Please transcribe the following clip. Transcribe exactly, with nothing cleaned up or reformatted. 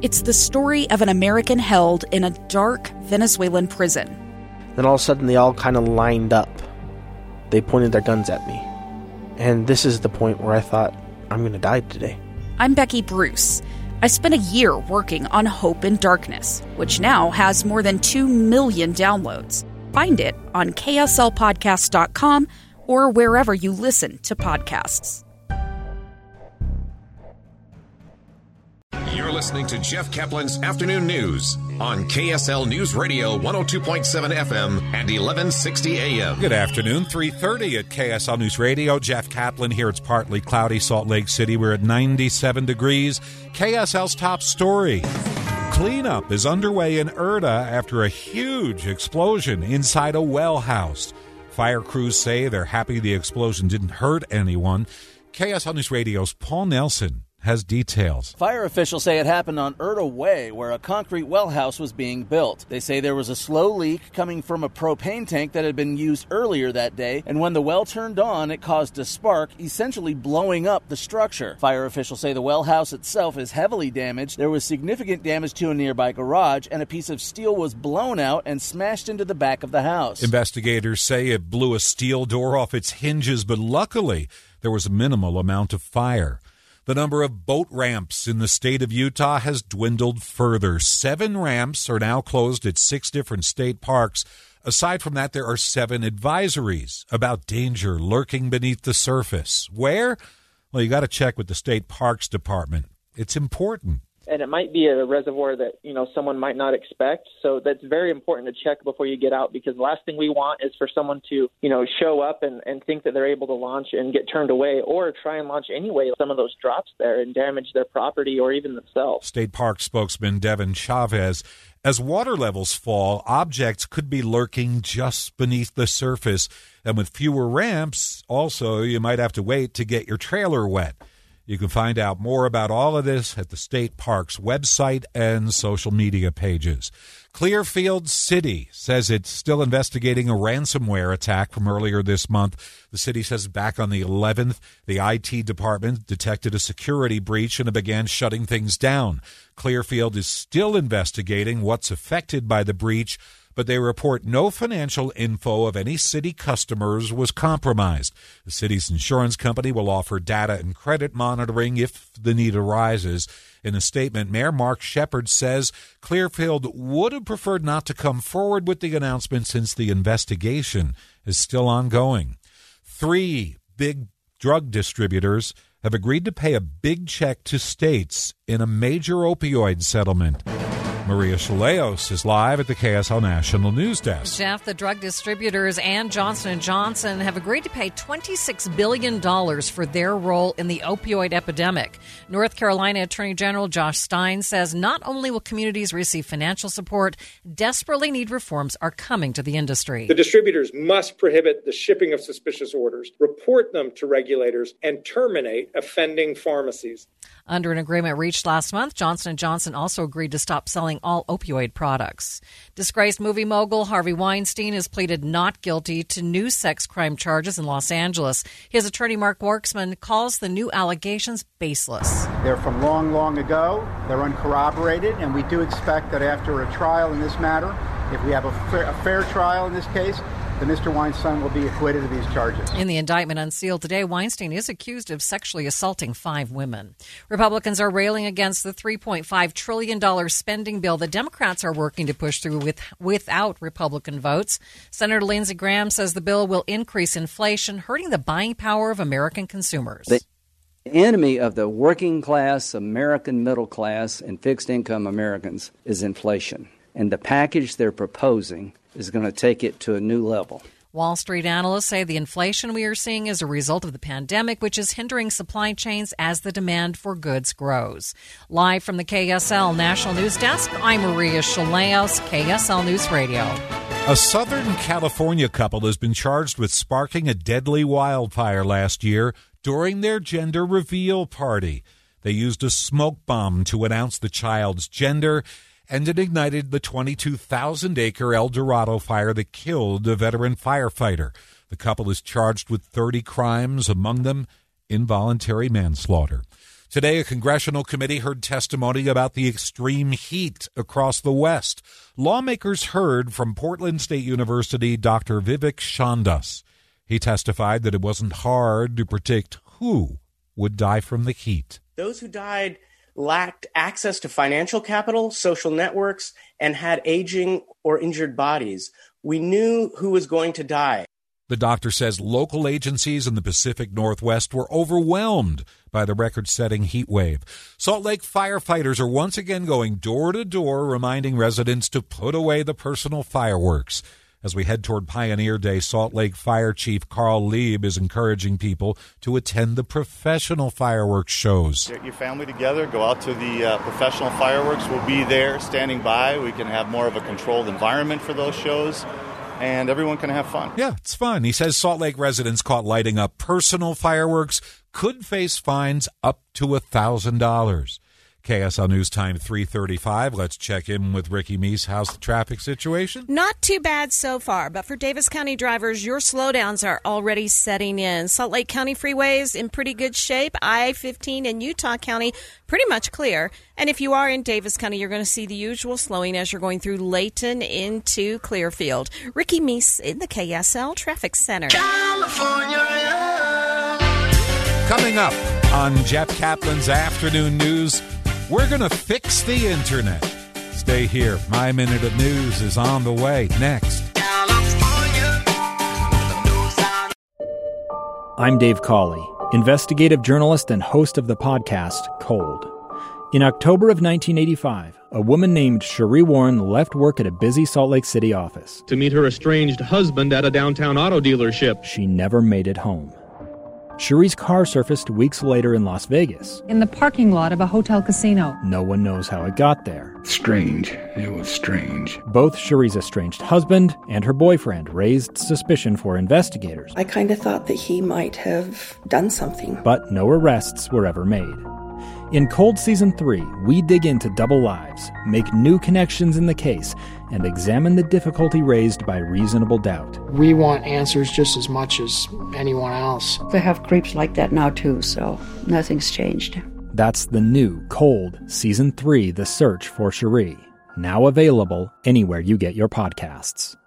It's the story of an American held in a dark Venezuelan prison. Then all of a sudden they all kind of lined up. They pointed their guns at me. And this is the point where I thought, I'm going to die today. I'm Becky Bruce. I spent a year working on Hope in Darkness, which now has more than two million downloads. Find it on K S L podcast dot com or wherever you listen to podcasts. You're listening to Jeff Kaplan's Afternoon News on K S L News Radio one oh two point seven F M and eleven sixty A M. Good afternoon, three thirty at K S L News Radio. Jeff Kaplan here. It's partly cloudy, Salt Lake City. We're at ninety-seven degrees. K S L's top story. Cleanup is underway in Erta after a huge explosion inside a well house. Fire crews say they're happy the explosion didn't hurt anyone. K S L News Radio's Paul Nelson has details. Fire officials say it happened on Erta Way, where a concrete well house was being built. They say there was a slow leak coming from a propane tank that had been used earlier that day, and when the well turned on, it caused a spark, essentially blowing up the structure. Fire officials say the well house itself is heavily damaged. There was significant damage to a nearby garage, and a piece of steel was blown out and smashed into the back of the house. Investigators say it blew a steel door off its hinges, but luckily there was a minimal amount of fire. The number of boat ramps in the state of Utah has dwindled further. Seven ramps are now closed at six different state parks. Aside from that, there are seven advisories about danger lurking beneath the surface. Where? Well, you got to check with the state parks department. It's important. And it might be a reservoir that, you know, someone might not expect. So that's very important to check before you get out, because the last thing we want is for someone to, you know, show up and, and think that they're able to launch and get turned away, or try and launch anyway. Some of those drops there and damage their property or even themselves. State Park spokesman Devin Chavez. As water levels fall, objects could be lurking just beneath the surface. And with fewer ramps, also, you might have to wait to get your trailer wet. You can find out more about all of this at the state park's website and social media pages. Clearfield City says it's still investigating a ransomware attack from earlier this month. The city says back on the eleventh, the I T department detected a security breach and it began shutting things down. Clearfield is still investigating what's affected by the breach, but they report no financial info of any city customers was compromised. The city's insurance company will offer data and credit monitoring if the need arises. In a statement, Mayor Mark Shepard says Clearfield would have preferred not to come forward with the announcement since the investigation is still ongoing. Three big drug distributors have agreed to pay a big check to states in a major opioid settlement. Maria Chaleos is live at the K S L National News Desk. Jeff, the drug distributors and Johnson and Johnson have agreed to pay twenty-six billion dollars for their role in the opioid epidemic. North Carolina Attorney General Josh Stein says not only will communities receive financial support, desperately needed reforms are coming to the industry. The distributors must prohibit the shipping of suspicious orders, report them to regulators, and terminate offending pharmacies. Under an agreement reached last month, Johnson and Johnson also agreed to stop selling all opioid products. Disgraced movie mogul Harvey Weinstein has pleaded not guilty to new sex crime charges in Los Angeles. His attorney, Mark Worksman, calls the new allegations baseless. They're from long, long ago. They're uncorroborated, and we do expect that after a trial in this matter, if we have a fair, a fair trial in this case, that Mister Weinstein will be acquitted of these charges. In the indictment unsealed today, Weinstein is accused of sexually assaulting five women. Republicans are railing against the three point five trillion dollars spending bill the Democrats are working to push through with, without Republican votes. Senator Lindsey Graham says the bill will increase inflation, hurting the buying power of American consumers. The enemy of the working class, American middle class, and fixed income Americans is inflation. And the package they're proposing is going to take it to a new level. Wall Street analysts say the inflation we are seeing is a result of the pandemic, which is hindering supply chains as the demand for goods grows. Live from the K S L National News Desk, I'm Maria Chaleos, K S L News Radio. A Southern California couple has been charged with sparking a deadly wildfire last year during their gender reveal party. They used a smoke bomb to announce the child's gender, and it ignited the twenty-two thousand acre El Dorado fire that killed a veteran firefighter. The couple is charged with thirty crimes, among them involuntary manslaughter. Today, a congressional committee heard testimony about the extreme heat across the West. Lawmakers heard from Portland State University Doctor Vivek Chandas. He testified that it wasn't hard to predict who would die from the heat. Those who died lacked access to financial capital, social networks, and had aging or injured bodies. We knew who was going to die. The doctor says local agencies in the Pacific Northwest were overwhelmed by the record-setting heat wave. Salt Lake firefighters are once again going door to door, reminding residents to put away the personal fireworks. As we head toward Pioneer Day, Salt Lake Fire Chief Carl Lieb is encouraging people to attend the professional fireworks shows. Get your family together, go out to the uh, professional fireworks. We'll be there standing by. We can have more of a controlled environment for those shows, and everyone can have fun. Yeah, it's fun. He says Salt Lake residents caught lighting up personal fireworks could face fines up to one thousand dollars. K S L News Time three thirty-five. Let's check in with Ricky Meese. How's the traffic situation? Not too bad so far, but for Davis County drivers, your slowdowns are already setting in. Salt Lake County freeways in pretty good shape. I fifteen in Utah County pretty much clear. And if you are in Davis County, you're going to see the usual slowing as you're going through Layton into Clearfield. Ricky Meese in the K S L Traffic Center. California. Coming up on Jeff Kaplan's Afternoon News, we're going to fix the internet. Stay here. My Minute of News is on the way next. I'm Dave Cawley, investigative journalist and host of the podcast Cold. In October of nineteen eighty-five, a woman named Cherie Warren left work at a busy Salt Lake City office to meet her estranged husband at a downtown auto dealership. She never made it home. Cherie's car surfaced weeks later in Las Vegas. In the parking lot of a hotel casino. No one knows how it got there. Strange. It was strange. Both Cherie's estranged husband and her boyfriend raised suspicion for investigators. I kind of thought that he might have done something. But no arrests were ever made. In Cold Season three, we dig into double lives, make new connections in the case, and examine the difficulty raised by reasonable doubt. We want answers just as much as anyone else. They have creeps like that now, too, so nothing's changed. That's the new Cold Season three, The Search for Cherie. Now available anywhere you get your podcasts.